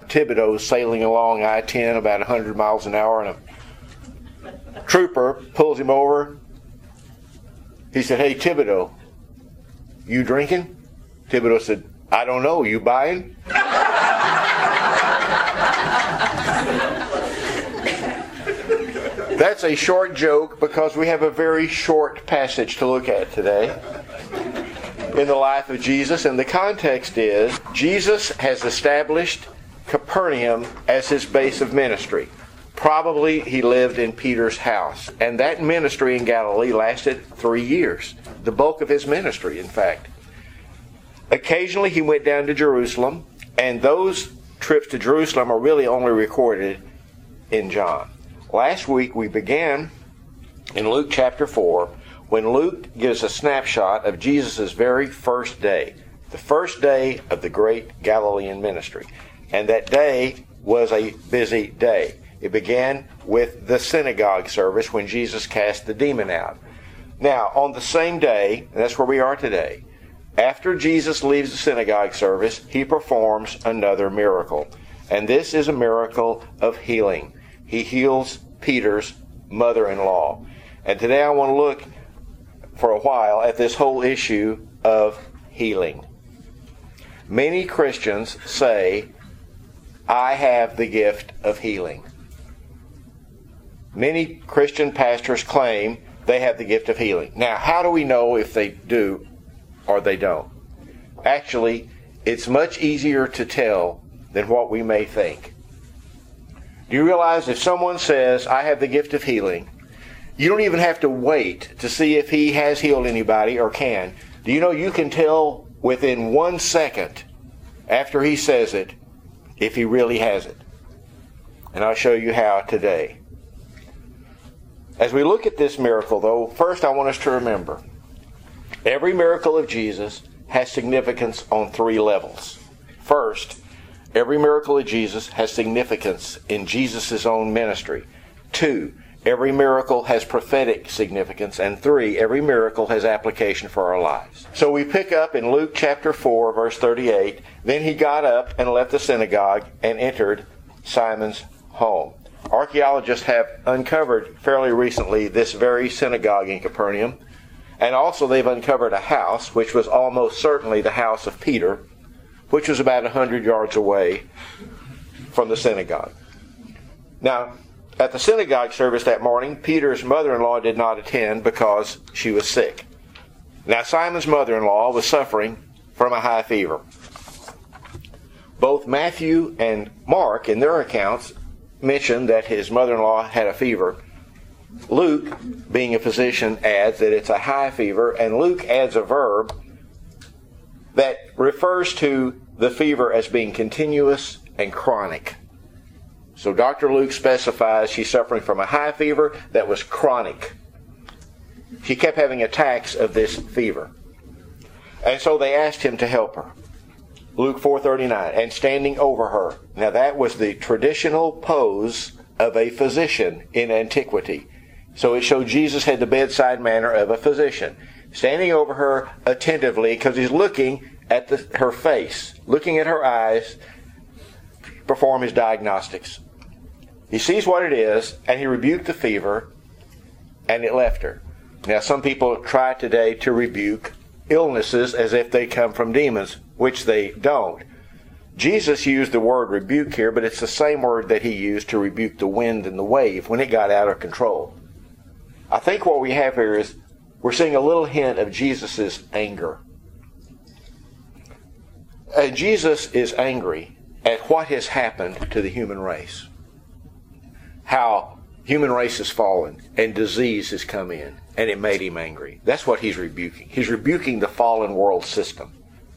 Thibodeau sailing along I-10 about 100 miles an hour, and a trooper pulls him over. He said, "Hey, Thibodeau, you drinking?" Thibodeau said, "I don't know. You buying?" That's a short joke because we have a very short passage to look at today in the life of Jesus. And the context is Jesus has established Capernaum as his base of ministry. Probably he lived in Peter's house. And that ministry in Galilee lasted 3 years. The bulk of his ministry, in fact. Occasionally he went down to Jerusalem, and those trips to Jerusalem are really only recorded in John. Last week we began in Luke chapter 4 when Luke gives a snapshot of Jesus' very first day, the first day of the great Galilean ministry. And that day was a busy day. It began with the synagogue service when Jesus cast the demon out. Now, on the same day, and that's where we are today, after Jesus leaves the synagogue service, he performs another miracle. And this is a miracle of healing. He heals Peter's mother-in-law. And today I want to look for a while at this whole issue of healing. Many Christians say, "I have the gift of healing." Many Christian pastors claim they have the gift of healing. Now, how do we know if they do or they don't? Actually, it's much easier to tell than what we may think. Do you realize if someone says, "I have the gift of healing," you don't even have to wait to see if he has healed anybody or can. Do you know you can tell within 1 second after he says it if he really has it? And I'll show you how today. As we look at this miracle, though, first I want us to remember, every miracle of Jesus has significance on 3 levels. First, every miracle of Jesus has significance in Jesus' own ministry. 2, every miracle has prophetic significance. And 3, every miracle has application for our lives. So we pick up in Luke chapter 4, verse 38, "Then he got up and left the synagogue and entered Simon's home." Archaeologists have uncovered fairly recently this very synagogue in Capernaum. And also they've uncovered a house, which was almost certainly the house of Peter, which was about 100 yards away from the synagogue. Now, at the synagogue service that morning, Peter's mother-in-law did not attend because she was sick. Now, Simon's mother-in-law was suffering from a high fever. Both Matthew and Mark, in their accounts, mention that his mother-in-law had a fever. Luke, being a physician, adds that it's a high fever, and Luke adds a verb that refers to the fever as being continuous and chronic. So Dr. Luke specifies she's suffering from a high fever that was chronic. She kept having attacks of this fever. And so they asked him to help her. Luke 4:39, "And standing over her." Now that was the traditional pose of a physician in antiquity. So it showed Jesus had the bedside manner of a physician. Standing over her attentively, because he's looking at her face, looking at her eyes, perform his diagnostics. He sees what it is, and he rebuked the fever, and it left her. Now some people try today to rebuke illnesses as if they come from demons, which they don't. Jesus used the word rebuke here, but it's the same word that he used to rebuke the wind and the wave when it got out of control. I think what we have here is we're seeing a little hint of Jesus' anger. Jesus is angry at what has happened to the human race. How human race has fallen and disease has come in, and it made him angry. That's what he's rebuking. He's rebuking the fallen world system.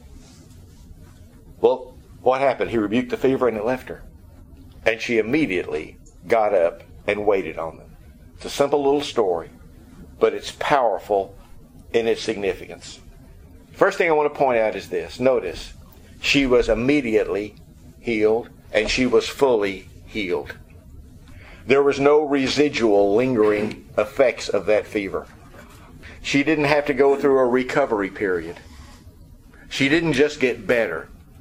Well, what happened? He rebuked the fever and it left her. And she immediately got up and waited on them. It's a simple little story, but it's powerful in its significance. First thing I want to point out is this. Notice, she was immediately healed and she was fully healed. There was no residual lingering effects of that fever. She didn't have to go through a recovery period. She didn't just get better.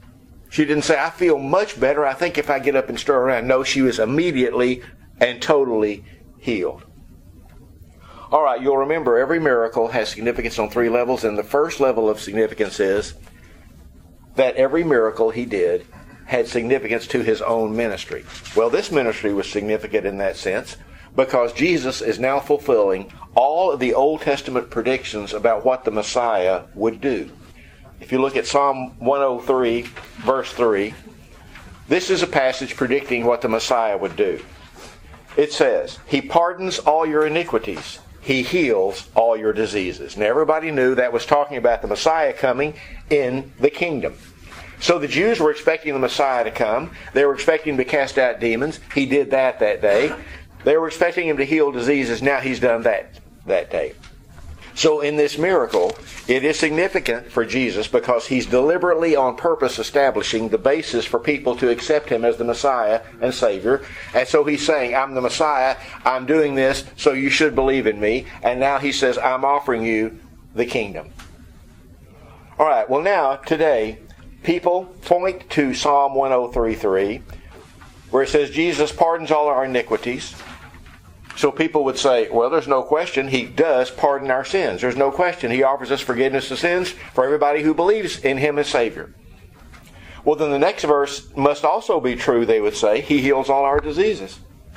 She didn't say, I feel much better. I think if I get up and stir around. No, she was immediately and totally healed. All right, you'll remember every miracle has significance on 3 levels, and the first level of significance is that every miracle he did had significance to his own ministry. Well, this ministry was significant in that sense because Jesus is now fulfilling all of the Old Testament predictions about what the Messiah would do. If you look at Psalm 103, verse 3, this is a passage predicting what the Messiah would do. It says, He pardons all your iniquities. He heals all your diseases. Now, everybody knew that was talking about the Messiah coming in the kingdom. So the Jews were expecting the Messiah to come. They were expecting him to cast out demons. He did that day. They were expecting him to heal diseases. Now he's done that day. So in this miracle, it is significant for Jesus because he's deliberately on purpose establishing the basis for people to accept him as the Messiah and Savior. And so he's saying, I'm the Messiah, I'm doing this, so you should believe in me. And now he says, I'm offering you the kingdom. All right, well now, today, people point to Psalm 103:3, where it says, Jesus pardons all our iniquities. So people would say, well, there's no question he does pardon our sins. There's no question he offers us forgiveness of sins for everybody who believes in him as Savior. Well, then the next verse must also be true, they would say. He heals all our diseases.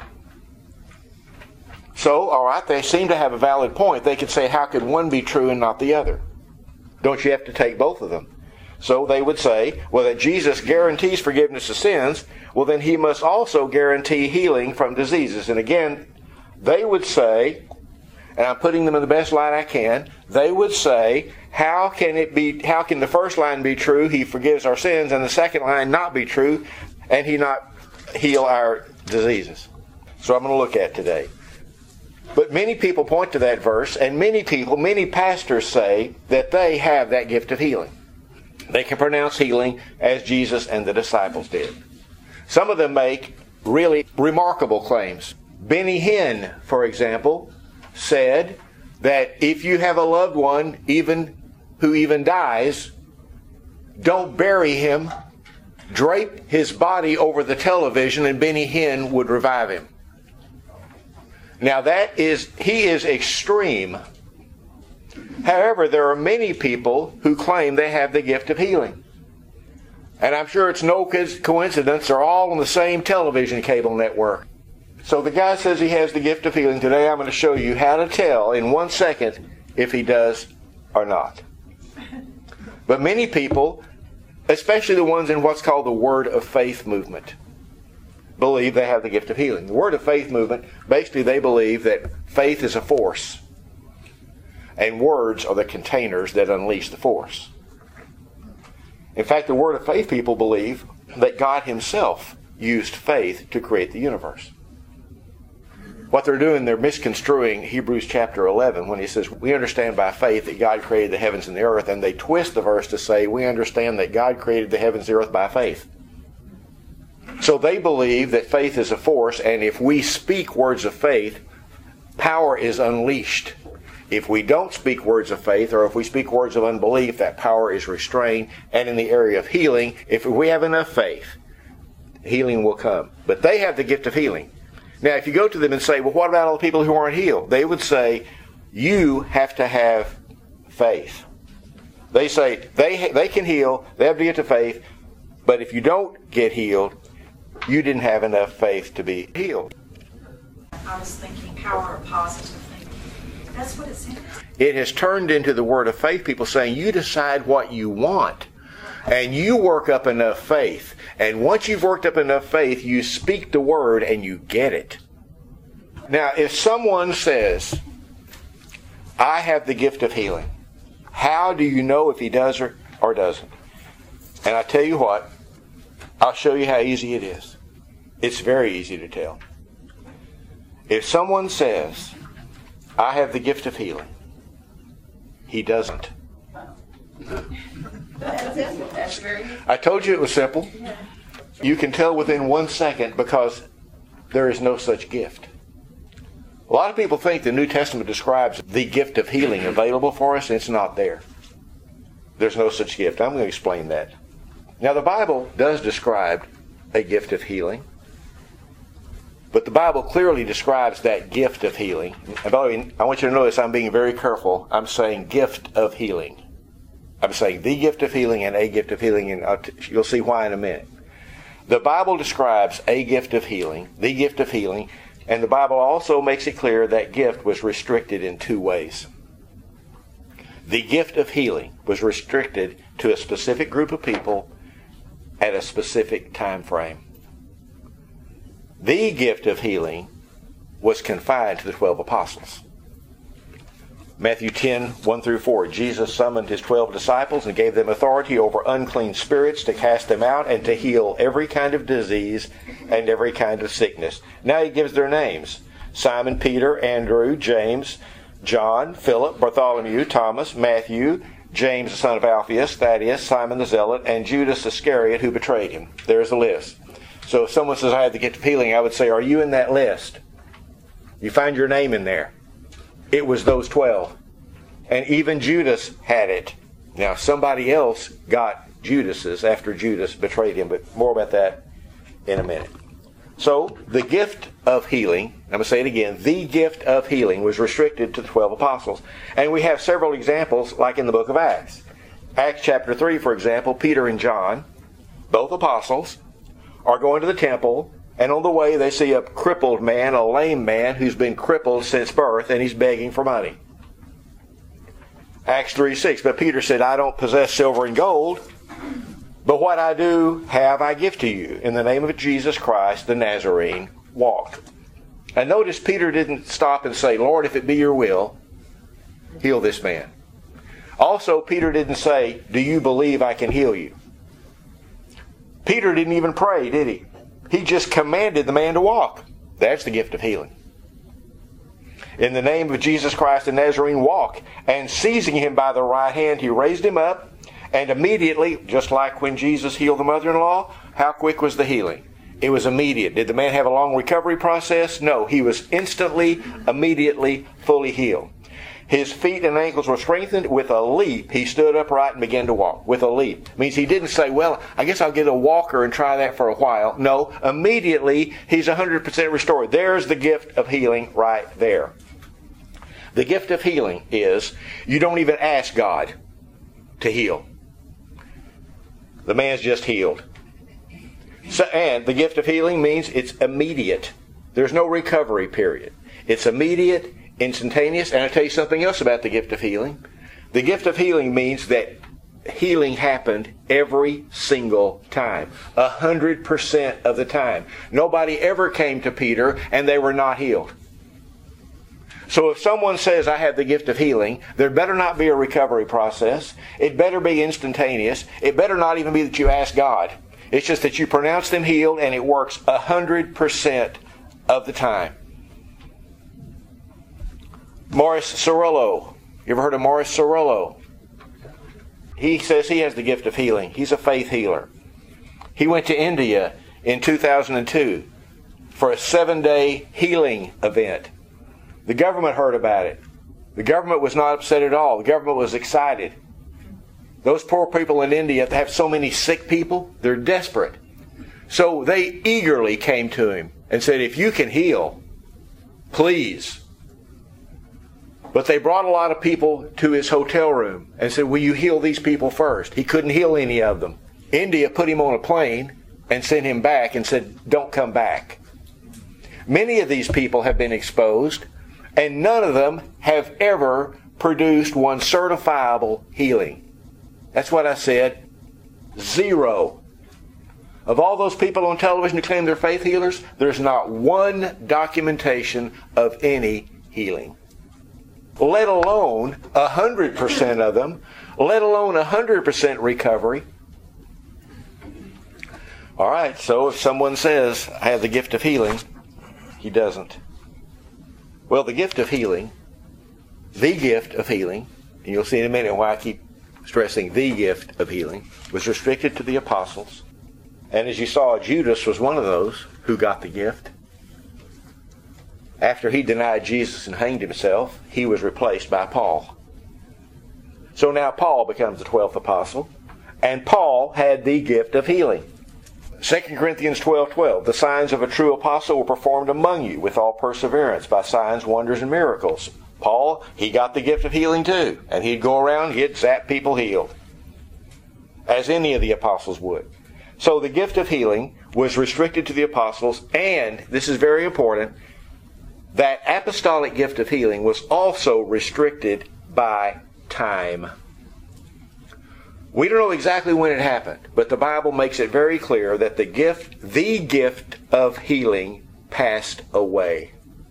So, all right, they seem to have a valid point. They could say, how could one be true and not the other? Don't you have to take both of them? So they would say, well, that Jesus guarantees forgiveness of sins, well, then he must also guarantee healing from diseases. And again, they would say, and I'm putting them in the best light I can, they would say, how can the first line be true, he forgives our sins, and the second line not be true, and he not heal our diseases? So I'm going to look at today. But many people point to that verse, and many pastors say that they have that gift of healing. They can pronounce healing as Jesus and the disciples did. Some of them make really remarkable claims. Benny Hinn, for example, said that if you have a loved one who even dies, don't bury him, drape his body over the television, and Benny Hinn would revive him. Now he is extreme. However, there are many people who claim they have the gift of healing. And I'm sure it's no coincidence they're all on the same television cable network. So the guy says he has the gift of healing. Today I'm going to show you how to tell in 1 second if he does or not. But many people, especially the ones in what's called the Word of Faith movement, believe they have the gift of healing. The Word of Faith movement, basically they believe that faith is a force. And words are the containers that unleash the force. In fact, the Word of Faith people believe that God himself used faith to create the universe. What they're doing, they're misconstruing Hebrews chapter 11 when he says, we understand by faith that God created the heavens and the earth, and they twist the verse to say, we understand that God created the heavens and the earth by faith. So they believe that faith is a force, and if we speak words of faith, power is unleashed. If we don't speak words of faith, or if we speak words of unbelief, that power is restrained. And in the area of healing, if we have enough faith, healing will come. But they have the gift of healing. Now, if you go to them and say, well, what about all the people who aren't healed? They would say, you have to have faith. They say they can heal, they have the gift of faith, but if you don't get healed, you didn't have enough faith to be healed. I was thinking power of positive thinking. That's what it seems. It has turned into the Word of Faith people saying, you decide what you want. And you work up enough faith. And once you've worked up enough faith, you speak the word and you get it. Now, if someone says, I have the gift of healing, how do you know if he does or doesn't? And I tell you what, I'll show you how easy it is. It's very easy to tell. If someone says, I have the gift of healing, he doesn't. That's very easy. I told you it was simple. You can tell within 1 second because there is no such gift. A lot of people think the New Testament describes the gift of healing available for us, and it's not there. There's no such gift. I'm going to explain that. Now, the Bible does describe a gift of healing. But the Bible clearly describes that gift of healing. And by the way, I want you to notice I'm being very careful. I'm saying gift of healing. I'm saying the gift of healing and a gift of healing, and you'll see why in a minute. The Bible describes a gift of healing, the gift of healing, and the Bible also makes it clear that gift was restricted in two ways. The gift of healing was restricted to a specific group of people at a specific time frame. The gift of healing was confined to the 12 apostles. Matthew 10, 1 through 4, Jesus summoned his 12 disciples and gave them authority over unclean spirits to cast them out and to heal every kind of disease and every kind of sickness. Now he gives their names: Simon, Peter, Andrew, James, John, Philip, Bartholomew, Thomas, Matthew, James the son of Alphaeus, Thaddeus, Simon the Zealot, and Judas Iscariot who betrayed him. There's the list. So if someone says, I have the gift of healing, I would say, are you in that list? You find your name in there. It was those 12. And even Judas had it. Now, somebody else got Judas's after Judas betrayed him, but more about that in a minute. So, the gift of healing, I'm going to say it again, the gift of healing was restricted to the 12 apostles. And we have several examples, like in the book of Acts. Acts chapter 3, for example, Peter and John, both apostles, are going to the temple, and on the way they see a crippled man, a lame man who's been crippled since birth, and he's begging for money. Acts 3:6, but Peter said, I don't possess silver and gold, but what I do have I give to you. In the name of Jesus Christ, the Nazarene, walk. And notice Peter didn't stop and say, Lord, if it be your will, heal this man. Also, Peter didn't say, do you believe I can heal you? Peter didn't even pray, did he? He just commanded the man to walk. That's the gift of healing. In the name of Jesus Christ the Nazarene, walk. And seizing him by the right hand, he raised him up. And immediately, just like when Jesus healed the mother-in-law, how quick was the healing? It was immediate. Did the man have a long recovery process? No. He was instantly, immediately, fully healed. His feet and ankles were strengthened. With a leap, he stood upright and began to walk. With a leap. Means he didn't say, well, I guess I'll get a walker and try that for a while. No, immediately, he's 100% restored. There's the gift of healing right there. The gift of healing is, you don't even ask God to heal. The man's just healed. So, and the gift of healing means it's immediate. There's no recovery period. It's immediate, instantaneous. And I'll tell you something else about the gift of healing. The gift of healing means that healing happened every single time. 100% of the time. Nobody ever came to Peter and they were not healed. So if someone says, I have the gift of healing, there better not be a recovery process. It better be instantaneous. It better not even be that you ask God. It's just that you pronounce them healed and it works 100% of the time. Morris Cerullo. You ever heard of Morris Cerullo? He says he has the gift of healing. He's a faith healer. He went to India in 2002 for a 7-day healing event. The government heard about it. The government was not upset at all. The government was excited. Those poor people in India have so many sick people, they're desperate. So they eagerly came to him and said, if you can heal, please. But they brought a lot of people to his hotel room and said, will you heal these people first? He couldn't heal any of them. India put him on a plane and sent him back and said, don't come back. Many of these people have been exposed, and none of them have ever produced one certifiable healing. That's what I said. 0. Of all those people on television who claim they're faith healers, there's not one documentation of any healing. Let alone 100% of them, let alone 100% recovery. All right, so if someone says, I have the gift of healing, he doesn't. Well, the gift of healing, and you'll see in a minute why I keep stressing the gift of healing, was restricted to the apostles. And as you saw, Judas was one of those who got the gift. After he denied Jesus and hanged himself, he was replaced by Paul. So now Paul becomes the 12th apostle, And Paul had the gift of healing. 2 Corinthians 12:12, the signs of a true apostle were performed among you with all perseverance by signs, wonders, and miracles. Paul, he got the gift of healing too. And he'd go around, he'd zap people healed, as any of the apostles would. So the gift of healing was restricted to the apostles, and, this is very important, that apostolic gift of healing was also restricted by time. We don't know exactly when it happened, but the Bible makes it very clear that the gift of healing passed away.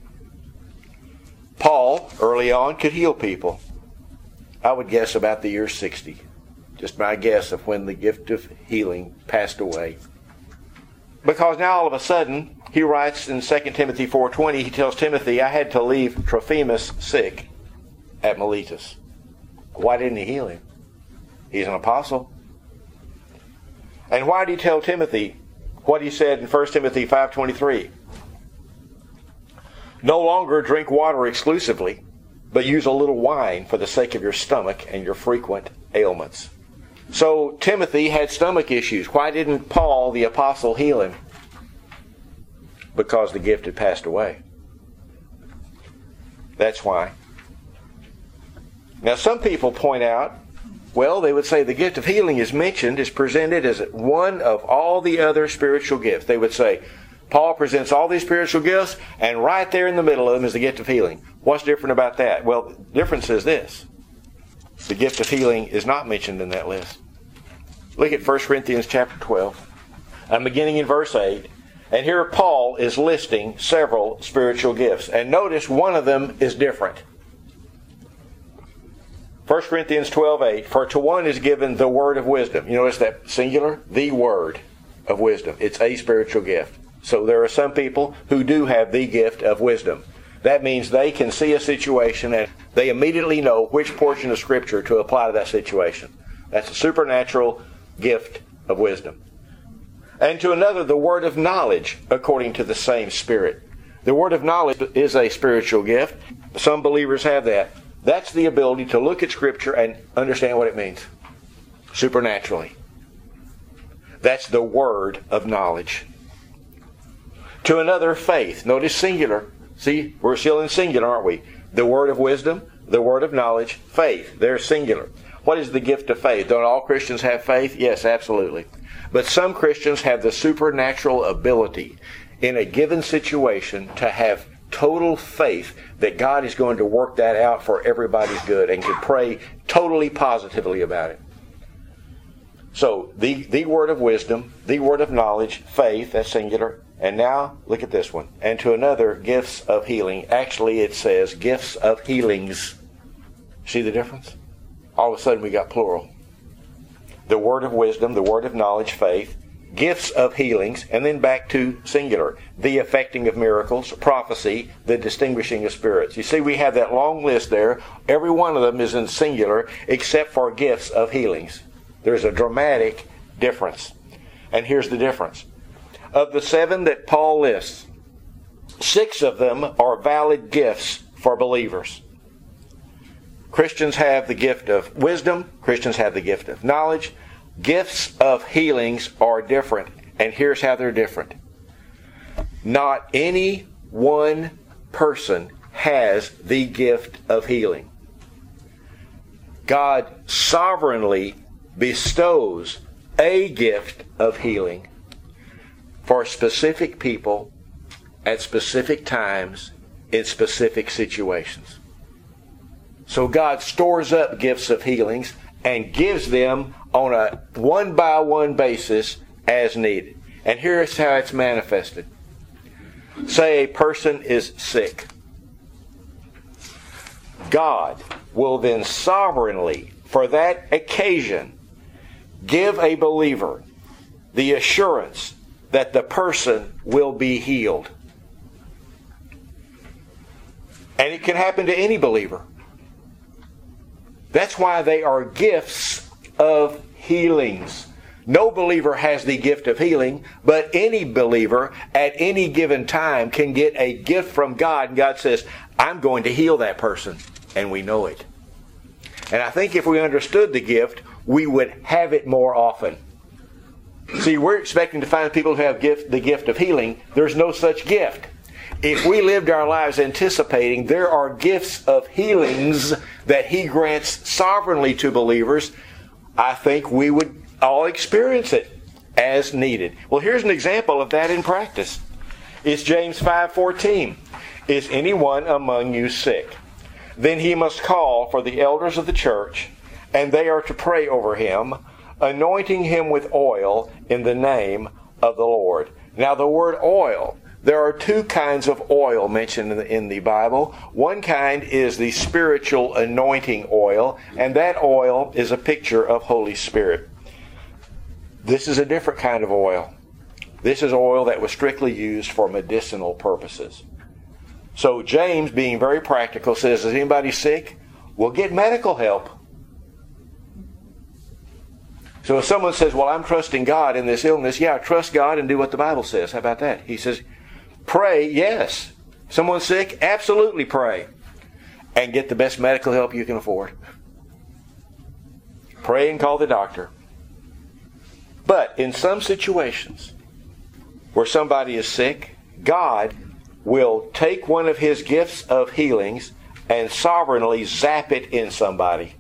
Paul, early on, could heal people. I would guess about the year 60. Just my guess of when the gift of healing passed away. Because now all of a sudden, he writes in 2 Timothy 4:20, he tells Timothy, I had to leave Trophimus sick at Miletus. Why didn't he heal him? He's an apostle. And why did he tell Timothy what he said in 1 Timothy 5:23? No longer drink water exclusively, but use a little wine for the sake of your stomach and your frequent ailments. So Timothy had stomach issues. Why didn't Paul, the apostle, heal him? Because the gift had passed away. That's why. Now some people point out, well, they would say the gift of healing is mentioned, is presented as one of all the other spiritual gifts. They would say, Paul presents all these spiritual gifts, and right there in the middle of them is the gift of healing. What's different about that? Well, the difference is this. The gift of healing is not mentioned in that list. Look at 1 Corinthians chapter 12. I'm beginning in verse 8. And here Paul is listing several spiritual gifts. And notice one of them is different. 1 Corinthians 12:8, for to one is given the word of wisdom. You notice that singular? The word of wisdom. It's a spiritual gift. So there are some people who do have the gift of wisdom. That means they can see a situation and they immediately know which portion of Scripture to apply to that situation. That's a supernatural gift of wisdom. And to another, the word of knowledge according to the same Spirit. The word of knowledge is a spiritual gift. Some believers have that. That's the ability to look at Scripture and understand what it means supernaturally. That's the word of knowledge. To another, faith. Notice singular. See, we're still in singular, aren't we? The word of wisdom, the word of knowledge, faith. They're singular. What is the gift of faith? Don't all Christians have faith? Yes, absolutely. But some Christians have the supernatural ability in a given situation to have total faith that God is going to work that out for everybody's good and can pray totally positively about it. So, the word of wisdom, the word of knowledge, faith, that's singular. And now, look at this one. And to another, gifts of healing. Actually, it says gifts of healings. See the difference? All of a sudden, we got plural. The word of wisdom, the word of knowledge, faith, gifts of healings, and then back to singular. The effecting of miracles, prophecy, the distinguishing of spirits. You see, we have that long list there. Every one of them is in singular, except for gifts of healings. There's a dramatic difference. And here's the difference. Of the 7 that Paul lists, 6 of them are valid gifts for believers. Christians have the gift of wisdom. Christians have the gift of knowledge. Gifts of healings are different. And here's how they're different. Not any one person has the gift of healing. God sovereignly bestows a gift of healing for specific people at specific times in specific situations. So God stores up gifts of healings and gives them on a one-by-one basis as needed. And here's how it's manifested. Say a person is sick. God will then sovereignly, for that occasion, give a believer the assurance that the person will be healed. And it can happen to any believer. That's why they are gifts of healings. No believer has the gift of healing, but any believer at any given time can get a gift from God. And God says, I'm going to heal that person. And we know it. And I think if we understood the gift, we would have it more often. See, we're expecting to find people who have the gift of healing. There's no such gift. If we lived our lives anticipating there are gifts of healings that He grants sovereignly to believers, I think we would all experience it as needed. Well, here's an example of that in practice. It's James 5:14. Is anyone among you sick? Then he must call for the elders of the church, and they are to pray over him, anointing him with oil in the name of the Lord. Now the word oil, there are two kinds of oil mentioned in the Bible. One kind is the spiritual anointing oil, and that oil is a picture of Holy Spirit. This is a different kind of oil. This is oil that was strictly used for medicinal purposes. So James, being very practical, says, is anybody sick? Well, get medical help. So if someone says, well, I'm trusting God in this illness, yeah, trust God and do what the Bible says. How about that? He says, pray, yes. Someone's sick, absolutely pray. And get the best medical help you can afford. Pray and call the doctor. But in some situations where somebody is sick, God will take one of His gifts of healings and sovereignly zap it in somebody.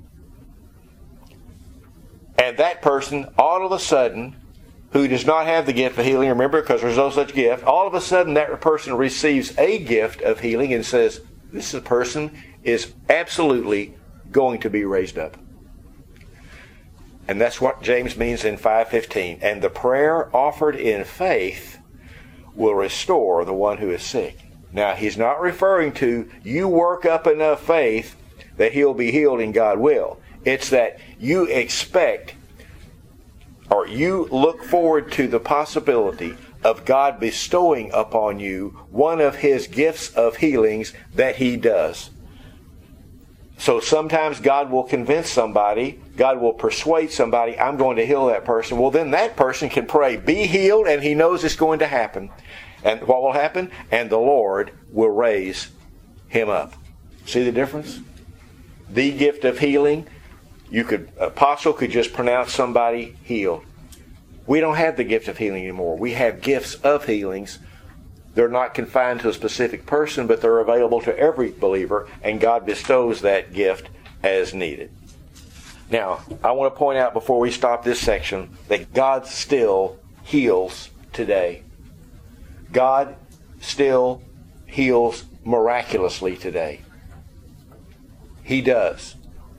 And that person, all of a sudden, who does not have the gift of healing, remember, because there's no such gift, all of a sudden that person receives a gift of healing and says, this person is absolutely going to be raised up. And that's what James means in 5:15. And the prayer offered in faith will restore the one who is sick. Now, he's not referring to you work up enough faith that he'll be healed and God will. It's that you expect or you look forward to the possibility of God bestowing upon you one of His gifts of healings that He does. So sometimes God will convince somebody, God will persuade somebody, I'm going to heal that person. Well, then that person can pray, be healed, and he knows it's going to happen. And what will happen? And the Lord will raise him up. See the difference? The gift of healing, apostle could just pronounce somebody healed. We don't have the gift of healing anymore. We have gifts of healings. They're not confined to a specific person, but they're available to every believer, and God bestows that gift as needed. Now, I want to point out before we stop this section that God still heals today. God still heals miraculously today. He does.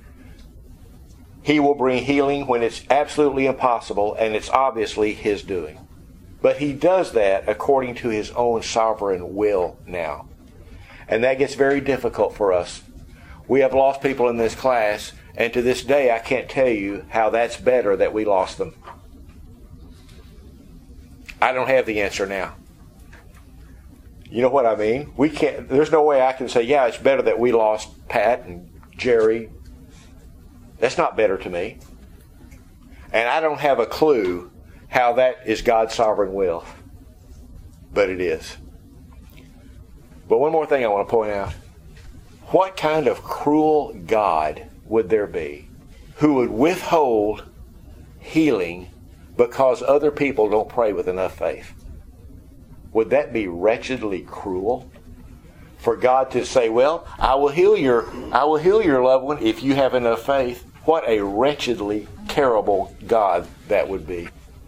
He will bring healing when it's absolutely impossible, and it's obviously His doing. But He does that according to His own sovereign will now. And that gets very difficult for us. We have lost people in this class, and to this day I can't tell you how that's better that we lost them. I don't have the answer now. You know what I mean? There's no way I can say, yeah, it's better that we lost Pat and Jerry. That's not better to me. And I don't have a clue how that is God's sovereign will. But it is. But one more thing I want to point out. What kind of cruel God would there be who would withhold healing because other people don't pray with enough faith? Would that be wretchedly cruel? For God to say, well, I will heal your loved one if you have enough faith. What a wretchedly terrible God that would be.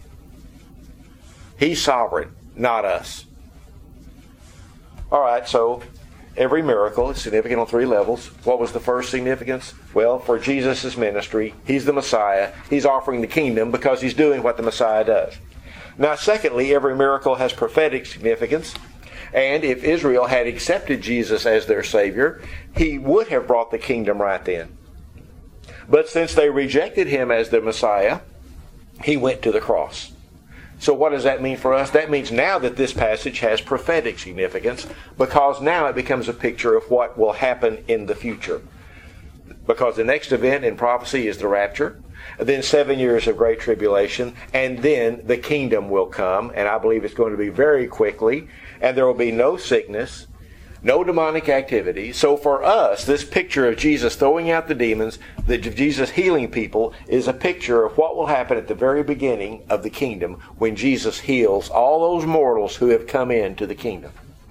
He's sovereign, not us. All right, so every miracle is significant on three levels. What was the first significance? Well, for Jesus' ministry, He's the Messiah. He's offering the kingdom because He's doing what the Messiah does. Now, secondly, every miracle has prophetic significance. And if Israel had accepted Jesus as their Savior, He would have brought the kingdom right then. But since they rejected Him as the Messiah, He went to the cross. So what does that mean for us? That means now that this passage has prophetic significance, because now it becomes a picture of what will happen in the future. Because the next event in prophecy is the rapture, then 7 years of great tribulation, and then the kingdom will come, and I believe it's going to be very quickly, and there will be no sickness, no demonic activity. So for us, this picture of Jesus throwing out the demons, of Jesus healing people, is a picture of what will happen at the very beginning of the kingdom when Jesus heals all those mortals who have come into the kingdom.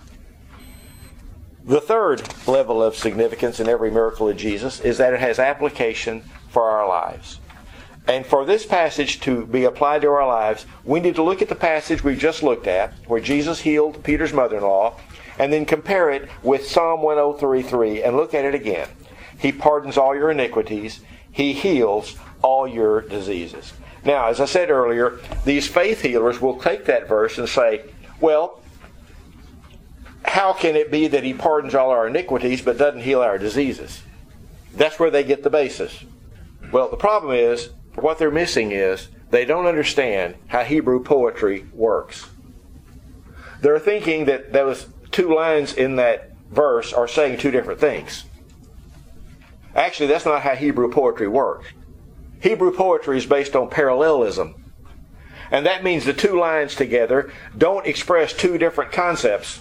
The third level of significance in every miracle of Jesus is that it has application for our lives. And for this passage to be applied to our lives, we need to look at the passage we just looked at, where Jesus healed Peter's mother-in-law, and then compare it with Psalm 103:3 and look at it again. He pardons all your iniquities. He heals all your diseases. Now, as I said earlier, these faith healers will take that verse and say, well, how can it be that He pardons all our iniquities but doesn't heal our diseases? That's where they get the basis. Well, the problem is, what they're missing is they don't understand how Hebrew poetry works. They're thinking that those two lines in that verse are saying two different things. Actually, that's not how Hebrew poetry works. Hebrew poetry is based on parallelism. And that means the two lines together don't express two different concepts.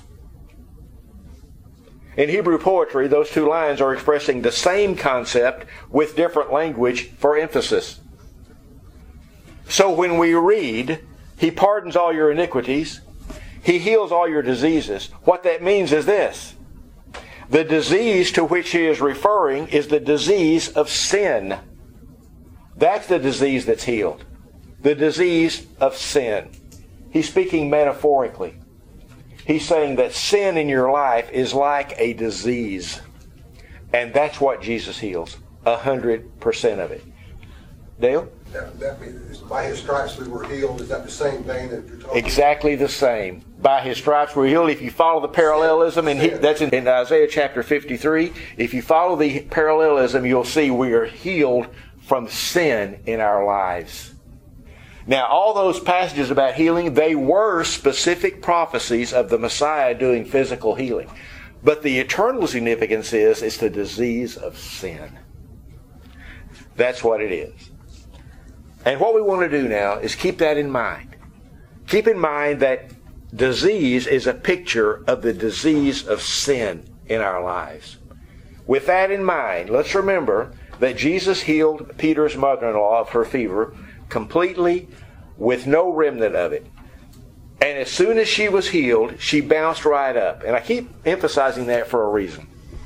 In Hebrew poetry, those two lines are expressing the same concept with different language for emphasis. So when we read, He pardons all your iniquities, He heals all your diseases, what that means is this. The disease to which He is referring is the disease of sin. That's the disease that's healed. The disease of sin. He's speaking metaphorically. He's saying that sin in your life is like a disease. And that's what Jesus heals. 100% of it. Dale? That means by His stripes we were healed. Is that the same vein that you're talking Exactly the same. By His stripes we're healed. If you follow the parallelism, and that's in Isaiah chapter 53, if you follow the parallelism, you'll see we are healed from sin in our lives. Now, all those passages about healing, they were specific prophecies of the Messiah doing physical healing. But the eternal significance is it's the disease of sin. That's what it is. And what we want to do now is keep that in mind. Keep in mind that disease is a picture of the disease of sin in our lives. With that in mind, let's remember that Jesus healed Peter's mother-in-law of her fever completely with no remnant of it. And as soon as she was healed, she bounced right up. And I keep emphasizing that for a reason.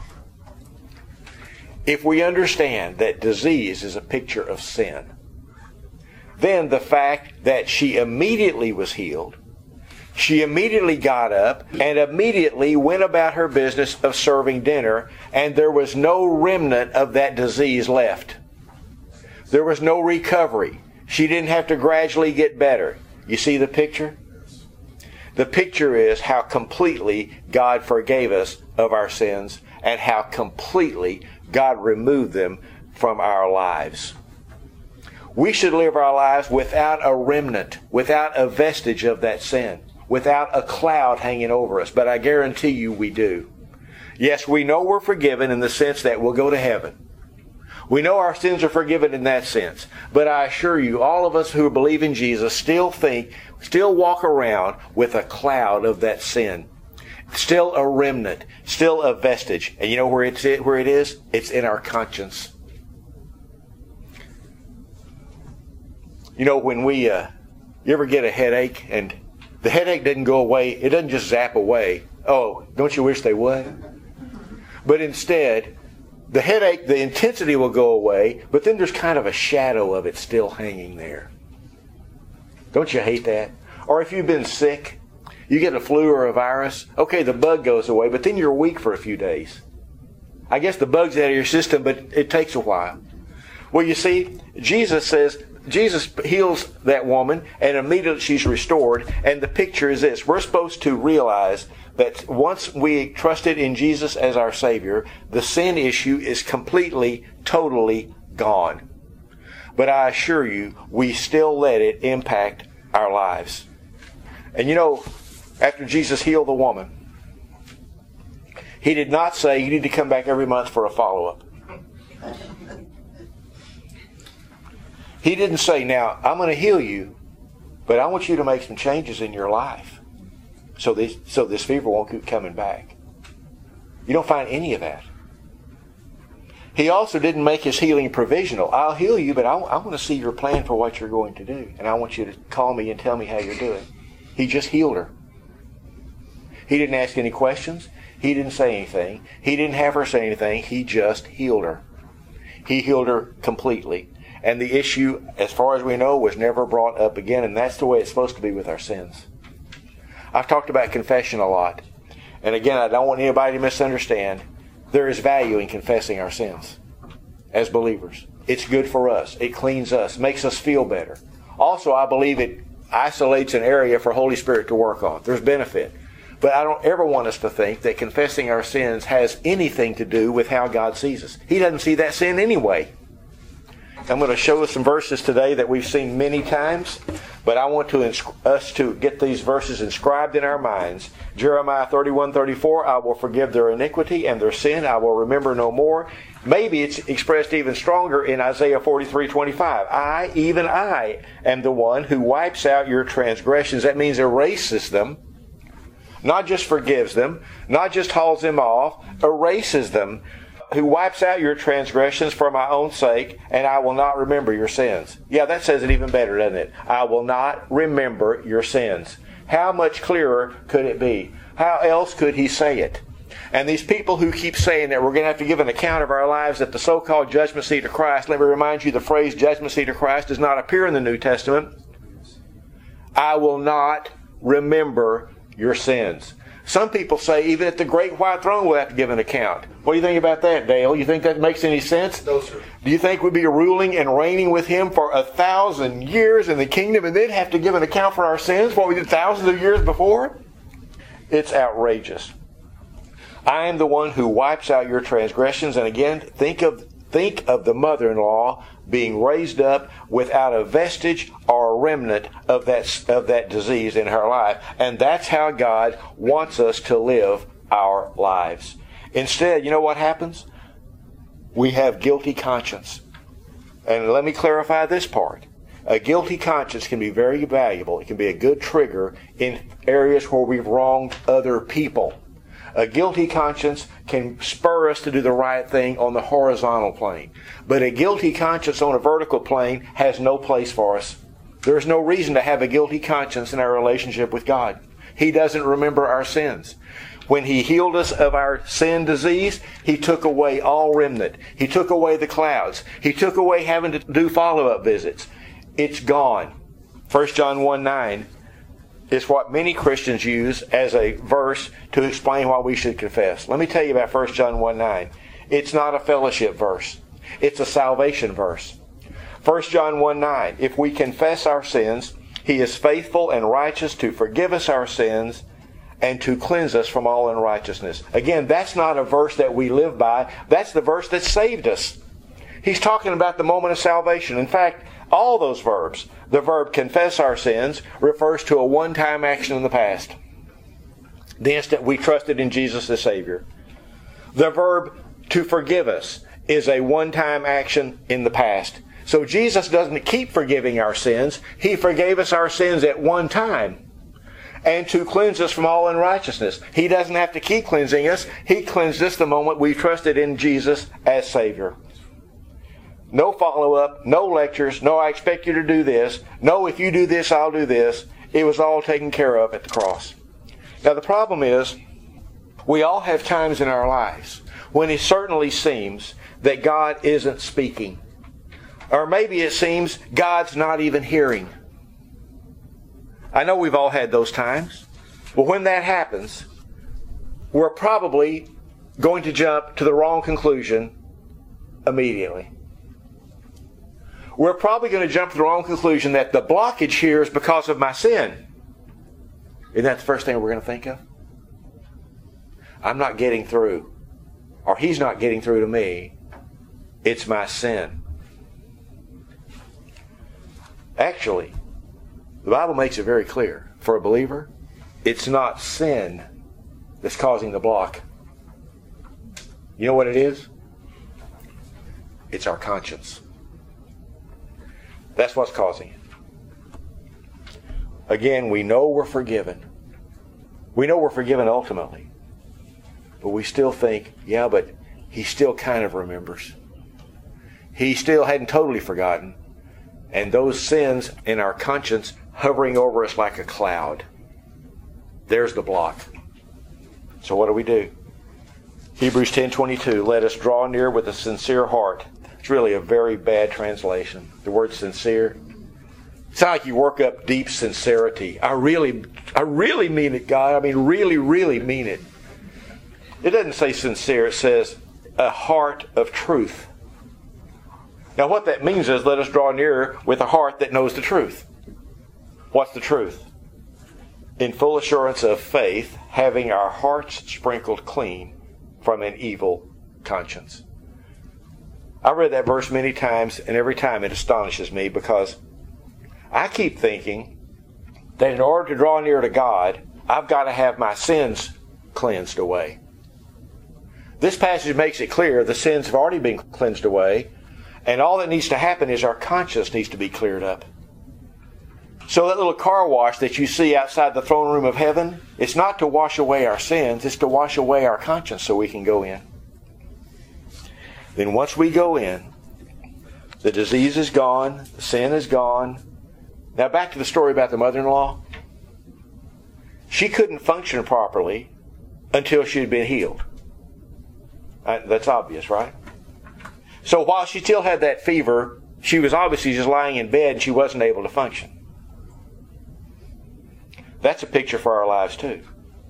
If we understand that disease is a picture of sin, then the fact that she immediately was healed, she immediately got up and immediately went about her business of serving dinner, and there was no remnant of that disease left. There was no recovery. She didn't have to gradually get better. You see the picture? The picture is how completely God forgave us of our sins and how completely God removed them from our lives. We should live our lives without a remnant, without a vestige of that sin, without a cloud hanging over us. But I guarantee you we do. Yes, we know we're forgiven in the sense that we'll go to heaven. We know our sins are forgiven in that sense. But I assure you, all of us who believe in Jesus still walk around with a cloud of that sin. Still a remnant, still a vestige. And you know where it is? It's in our conscience. You know, when you ever get a headache and the headache doesn't go away, it doesn't just zap away. Oh, don't you wish they would? But instead, the headache, the intensity will go away, but then there's kind of a shadow of it still hanging there. Don't you hate that? Or if you've been sick, you get a flu or a virus, okay, the bug goes away, but then you're weak for a few days. I guess the bug's out of your system, but it takes a while. Well, you see, Jesus heals that woman, and immediately she's restored. And the picture is this. We're supposed to realize that once we trusted in Jesus as our Savior, the sin issue is completely, totally gone. But I assure you, we still let it impact our lives. And you know, after Jesus healed the woman, He did not say, you need to come back every month for a follow-up. He didn't say, now, I'm going to heal you, but I want you to make some changes in your life so this fever won't keep coming back. You don't find any of that. He also didn't make his healing provisional. I'll heal you, but I want to see your plan for what you're going to do. And I want you to call me and tell me how you're doing. He just healed her. He didn't ask any questions. He didn't say anything. He didn't have her say anything. He just healed her. He healed her completely. And the issue, as far as we know, was never brought up again. And that's the way it's supposed to be with our sins. I've talked about confession a lot. And again, I don't want anybody to misunderstand. There is value in confessing our sins as believers. It's good for us. It cleans us, makes us feel better. Also, I believe it isolates an area for Holy Spirit to work on. There's benefit. But I don't ever want us to think that confessing our sins has anything to do with how God sees us. He doesn't see that sin anyway. I'm going to show us some verses today that we've seen many times, but I want us to get these verses inscribed in our minds. Jeremiah 31:34, I will forgive their iniquity and their sin I will remember no more. Maybe it's expressed even stronger in Isaiah 43:25. I, even I, am the one who wipes out your transgressions. That means erases them. Not just forgives them, not just hauls them off, erases them. Who wipes out your transgressions for my own sake, and I will not remember your sins. Yeah, that says it even better, doesn't it? I will not remember your sins. How much clearer could it be? How else could he say it? And these people who keep saying that we're going to have to give an account of our lives at the so-called judgment seat of Christ, let me remind you the phrase judgment seat of Christ does not appear in the New Testament. I will not remember your sins. Some people say even at the great white throne we'll have to give an account. What do you think about that, Dale? You think that makes any sense? No, sir. Do you think we'd be ruling and reigning with Him for 1,000 years in the kingdom and then have to give an account for our sins, what we did thousands of years before? It's outrageous. I am the one who wipes out your transgressions. And again, think of the mother-in-law being raised up without a vestige or a remnant of that disease in her life. And that's how God wants us to live our lives. Instead, you know what happens? We have guilty conscience. And let me clarify this part. A guilty conscience can be very valuable. It can be a good trigger in areas where we've wronged other people. A guilty conscience can spur us to do the right thing on the horizontal plane. But a guilty conscience on a vertical plane has no place for us. There's no reason to have a guilty conscience in our relationship with God. He doesn't remember our sins. When He healed us of our sin disease, He took away all remnant. He took away the clouds. He took away having to do follow-up visits. It's gone. 1 John 1:9 is what many Christians use as a verse to explain why we should confess. Let me tell you about 1 John 1:9. It's not a fellowship verse. It's a salvation verse. 1 John 1:9, if we confess our sins, He is faithful and righteous to forgive us our sins and to cleanse us from all unrighteousness. Again, that's not a verse that we live by. That's the verse that saved us. He's talking about the moment of salvation. In fact, all those verbs, the verb confess our sins refers to a one-time action in the past. The instant we trusted in Jesus as Savior. The verb to forgive us is a one-time action in the past. So Jesus doesn't keep forgiving our sins. He forgave us our sins at one time. And to cleanse us from all unrighteousness. He doesn't have to keep cleansing us. He cleansed us the moment we trusted in Jesus as Savior. No follow-up, no lectures, no I expect you to do this, no if you do this I'll do this. It was all taken care of at the cross. Now the problem is, we all have times in our lives when it certainly seems that God isn't speaking. Or maybe it seems God's not even hearing. I know we've all had those times. But when that happens, we're probably going to jump to the wrong conclusion immediately. We're probably going to jump to the wrong conclusion that the blockage here is because of my sin. Isn't that the first thing we're going to think of? I'm not getting through. Or He's not getting through to me. It's my sin. Actually, the Bible makes it very clear. For a believer, it's not sin that's causing the block. You know what it is? It's our conscience. That's what's causing it. Again, we know we're forgiven. We know we're forgiven ultimately. But we still think, yeah, but he still kind of remembers. He still hadn't totally forgotten. And those sins in our conscience hovering over us like a cloud. There's the block. So what do? Hebrews 10:22, let us draw near with a sincere heart. It's really a very bad translation. The word sincere. It's not like you work up deep sincerity. I really mean it, God. I mean, really, really mean it. It doesn't say sincere. It says a heart of truth. Now what that means is let us draw near with a heart that knows the truth. What's the truth? In full assurance of faith, having our hearts sprinkled clean from an evil conscience. I read that verse many times, and every time it astonishes me because I keep thinking that in order to draw near to God, I've got to have my sins cleansed away. This passage makes it clear the sins have already been cleansed away, and all that needs to happen is our conscience needs to be cleared up. So that little car wash that you see outside the throne room of heaven, it's not to wash away our sins, it's to wash away our conscience so we can go in. Then once we go in, the disease is gone, the sin is gone. Now back to the story about the mother-in-law. She couldn't function properly until she had been healed. That's obvious, right? So while she still had that fever, she was obviously just lying in bed and she wasn't able to function. That's a picture for our lives too.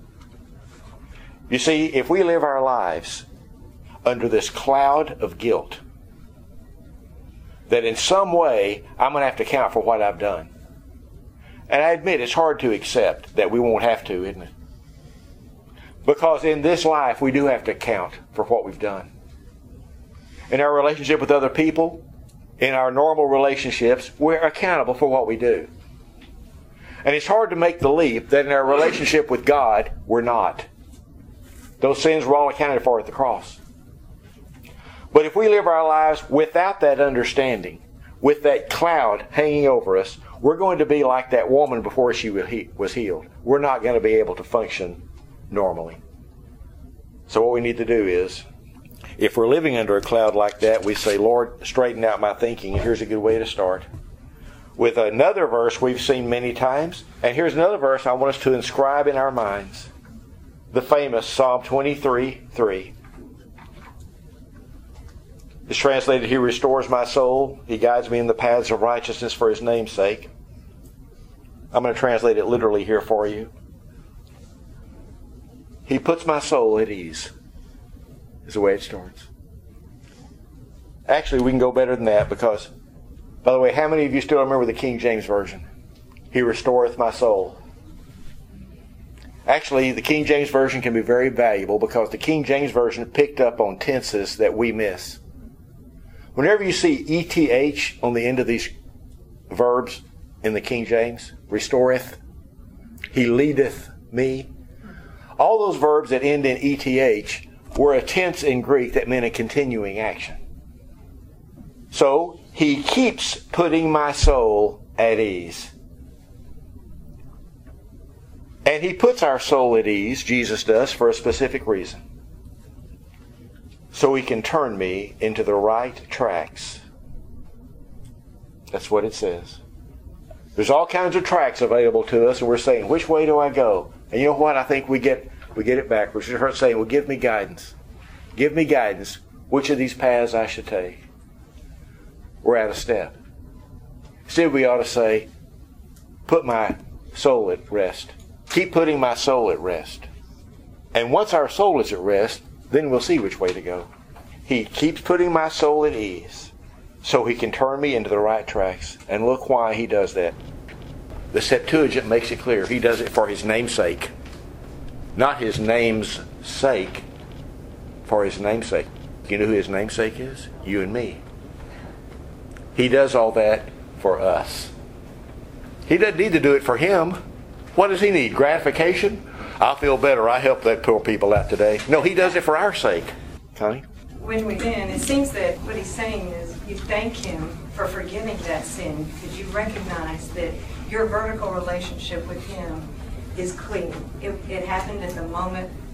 You see, if we live our lives under this cloud of guilt, that in some way I'm going to have to account for what I've done. And I admit it's hard to accept that we won't have to, isn't it? Because in this life we do have to account for what we've done. In our relationship with other people, in our normal relationships, we're accountable for what we do. And it's hard to make the leap that in our relationship with God, we're not. Those sins were all accounted for at the cross. But if we live our lives without that understanding, with that cloud hanging over us, we're going to be like that woman before she was healed. We're not going to be able to function normally. So what we need to do is, if we're living under a cloud like that, we say, Lord, straighten out my thinking. And here's a good way to start. With another verse we've seen many times. And here's another verse I want us to inscribe in our minds. The famous Psalm 23:3. It's translated, He restores my soul. He guides me in the paths of righteousness for His name's sake. I'm going to translate it literally here for you. He puts my soul at ease. Is the way it starts. Actually, we can go better than that because, by the way, how many of you still remember the King James Version? He restoreth my soul. Actually, the King James Version can be very valuable because the King James Version picked up on tenses that we miss. Whenever you see ETH on the end of these verbs in the King James, restoreth, He leadeth me, all those verbs that end in ETH were a tense in Greek that meant a continuing action. So, He keeps putting my soul at ease. And He puts our soul at ease, Jesus does, for a specific reason. So He can turn me into the right tracks. That's what it says. There's all kinds of tracks available to us, and we're saying, which way do I go? And you know what? I think we get it backwards. We start saying, well, give me guidance. Give me guidance. Which of these paths I should take? We're out of step. Instead, we ought to say, put my soul at rest. Keep putting my soul at rest. And once our soul is at rest, then we'll see which way to go. He keeps putting my soul at ease so He can turn me into the right tracks. And look why He does that. The Septuagint makes it clear. He does it for His name's sake. Not His name's sake, for His namesake. You know who His namesake is? You and me. He does all that for us. He doesn't need to do it for Him. What does He need? Gratification? I feel better. I helped that poor people out today. No, He does it for our sake. Connie? When we sin, it seems that what He's saying is you thank Him for forgiving that sin because you recognize that your vertical relationship with Him is clean. It happened at the moment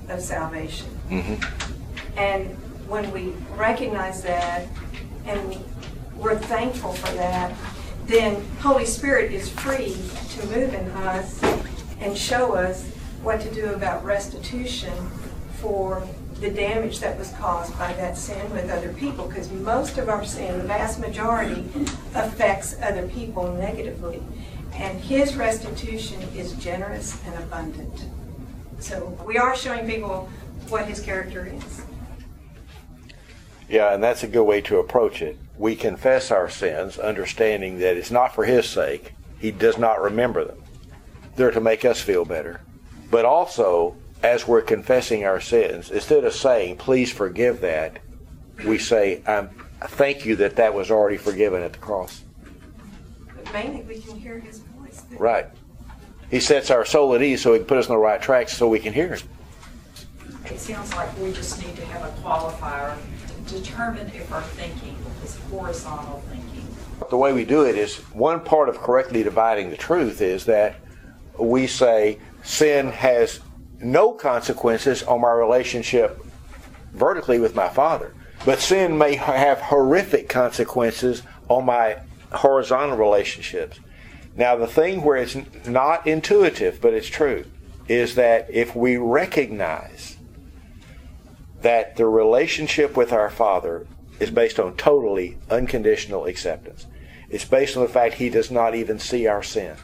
of salvation. Mm-hmm. And when we recognize that and we're thankful for that, then Holy Spirit is free to move in us and show us what to do about restitution for the damage that was caused by that sin with other people, because most of our sin, the vast majority, affects other people negatively. And his restitution is generous and abundant. So we are showing people what his character is. Yeah, and that's a good way to approach it. We confess our sins, understanding that it's not for his sake. He does not remember them. They're to make us feel better. But also, as we're confessing our sins, instead of saying, please forgive that, we say, I thank you that that was already forgiven at the cross. But mainly we can hear his voice. Right. He sets our soul at ease so he can put us on the right track so we can hear him. It sounds like we just need to have a qualifier to determine if our thinking is horizontal thinking. The way we do it is, one part of correctly dividing the truth is that we say sin has no consequences on my relationship vertically with my Father. But sin may have horrific consequences on my horizontal relationships. Now, the thing where it's not intuitive, but it's true, is that if we recognize that the relationship with our Father is based on totally unconditional acceptance, it's based on the fact He does not even see our sin.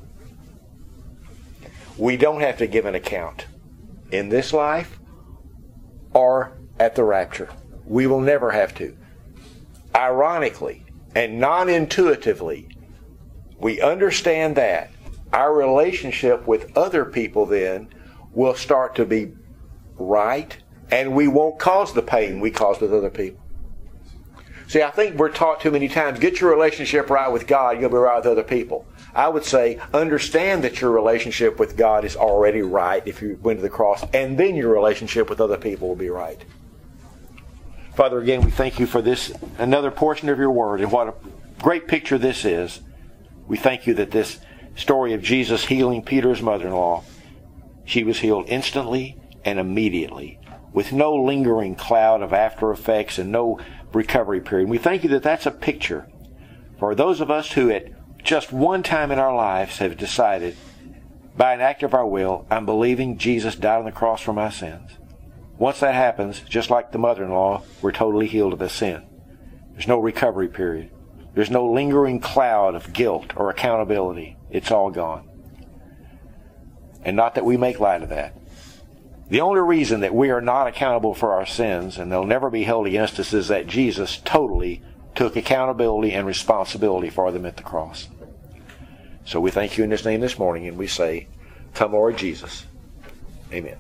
We don't have to give an account in this life or at the rapture. We will never have to. Ironically and non-intuitively, we understand that our relationship with other people then will start to be right, and we won't cause the pain we cause with other people. See, I think we're taught too many times, get your relationship right with God, you'll be right with other people. I would say, understand that your relationship with God is already right if you went to the cross, and then your relationship with other people will be right. Father, again, we thank you for this, another portion of your word, and what a great picture this is. We thank you that this story of Jesus healing Peter's mother-in-law, she was healed instantly and immediately, with no lingering cloud of after effects and no recovery period. We thank you that that's a picture for those of us who at just one time in our lives have decided, by an act of our will, I'm believing Jesus died on the cross for my sins. Once that happens, just like the mother-in-law, we're totally healed of the sin. There's no recovery period. There's no lingering cloud of guilt or accountability. It's all gone. And not that we make light of that. The only reason that we are not accountable for our sins, and they'll never be held against us, is that Jesus totally took accountability and responsibility for them at the cross. So we thank you in His name this morning, and we say, come Lord Jesus. Amen.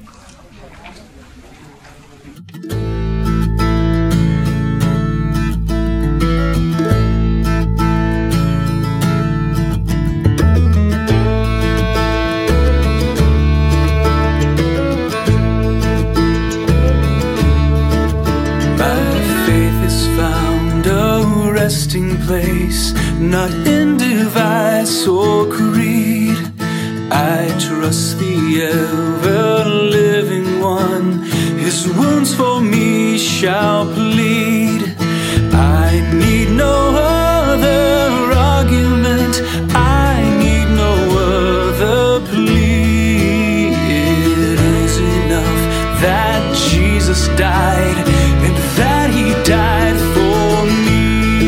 Resting place, not in device or creed. I trust the ever-living one. His wounds for me shall plead. I need no other argument. I need no other plea. It is enough that Jesus died, and that He died for me.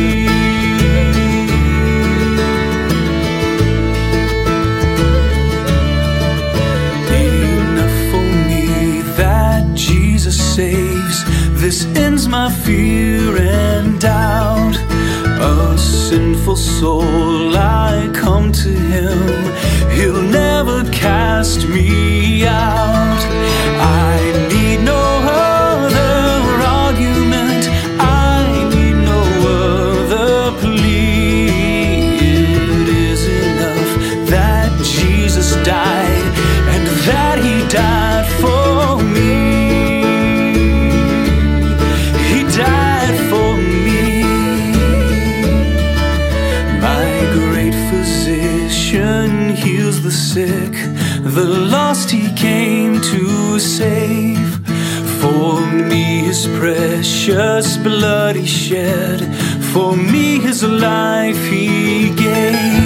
Saves. This ends my fear and doubt. A sinful soul, I come to Him. He'll never cast me out. I need no other argument. I need no other plea. It is enough that Jesus died, and that He died for me. Died for me. My great physician heals the sick, the lost He came to save. precious blood he shed. For me his life he gave.